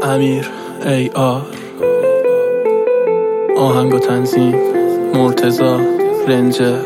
امیر AR، آهنگ و تنظیم مرتضی رنجر.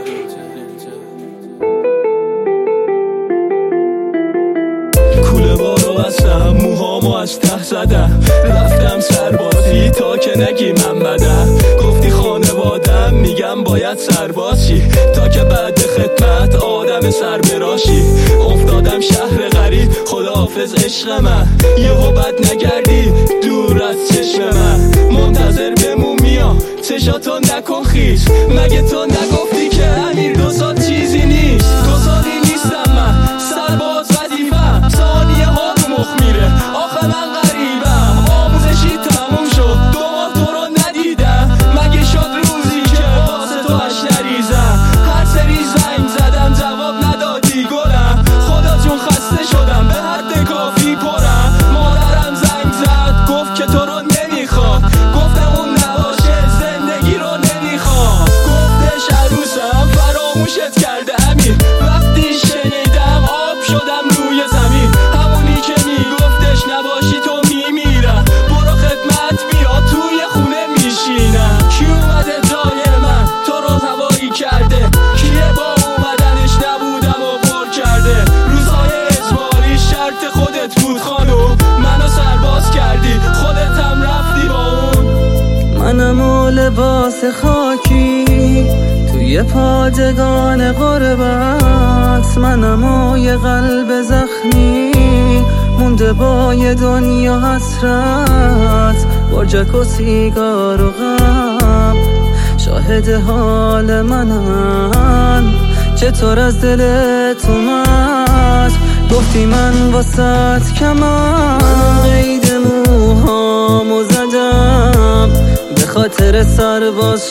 کوله بارو بستم، موهامو از ته زدم، رفتم سربازی تا که نگی من بدم. گفتی خانوادم، میگم باید سربازی تا که بعد خدمت آدم سربراشی. افتادم شهر غریب، خداحافظ عشق من، یهو بد نگردی دور از چشم من. منتظر بمون میام، چشاتو نکن خیس، مگه تو نگفتی که امیر 2 سال چیزی نیست؟ 2 سالی نیستم من سرباز وظیفم، ثانیه ها رو مخ میره، آخه من غریبم. آموزشی تموم شد، 2 ماه تو رو ندیدم، مگه شد روزی که واسه تو اش نریزم؟ هر سری زنگ زدم جواب ندادی گلم، خدا جون خسته شدم به حد کافی پرم. مادرم زنگ زد گفت که تو رو نمیخواد، گفتم اون نباشه زندگی رو نمیخواد. گفتش عروسم فراموشت کرده امیر، وقتی شنیدم آب شدم روی زمین. همونی که میگفتش نباشی تو میمیرم، برو خدمت بیا توی خونه میشینم. کی اومده جای من تو رو هوایی کرده؟ کیه با اومدنش نبودم و پر کرده؟ روزهای اجباری شرط خودت بود خانوم، منو سرباز کردی خودت هم رفتی با اون. منم و لباس خاکی توی پادگان غربت، منم و یه قلب زخمی مونده با یه دنیا حسرت. برجک و سیگار و غم شاهد حال منن، چطور از دلت اومد گفتی من واسط کمم. قید موهامو زدم، به خاطر سرباز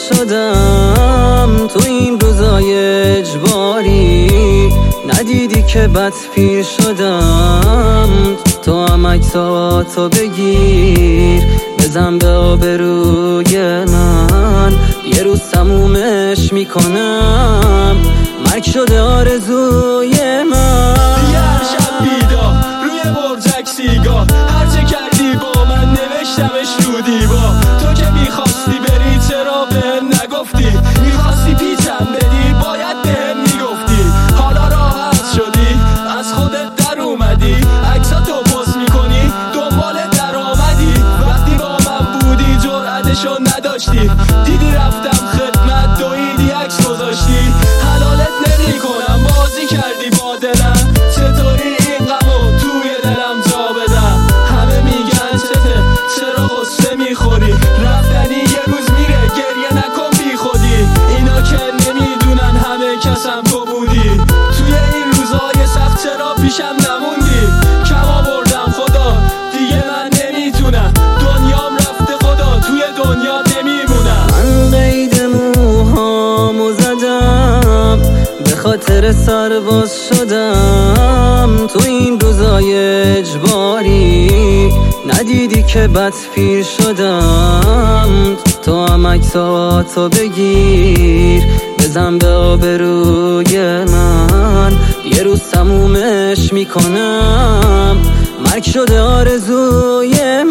شدم تو این روزای اجباری. ندیدی که بد پیر شدم، تو هم عکساتو بگیر بزن به آبروی من. یه روز تمومش میکنم، مرگ شده آرزوی من. هر شب بیدار روی برجک سیگار، هرچه کردی با من نوشتمش رو دیوار. تو که میخواستی بری چرا بهم نگفتی؟ میخواستی پیچم بدی باید بهم میگفتی. حالا راحت شدی از خودت در اومدی، عکساتو پست میکنی دنبال درآمدی. وقتی با من بودی جرأتشو نداشتی، دیدی رفتم خدمت دویدی عکس گذاشتی. حلالت نمیکنم بازی کردی با دلم، چطوری این غمو توی دلم جا بدم؟ همه میگن چته چرا غصه میخوری، رفتنی یه روز میره گریه نکن بی خودی. اینا که نمیدونن همه کسم تو بودی، توی این روزای سخت چرا پیشم نموندی؟ کم آوردم خدا دیگه من نمیتونم، دنیام رفته خدا توی دنیا نمیمونم. من قید موهامو زدم، به خاطر سرباز شدم تو این روزای اجباری. ندیدی که بد پیر شدم، تو هم عکساتو بگیر بزن به آبروی من. یه روز تمومش میکنم، مرگ شده آرزوی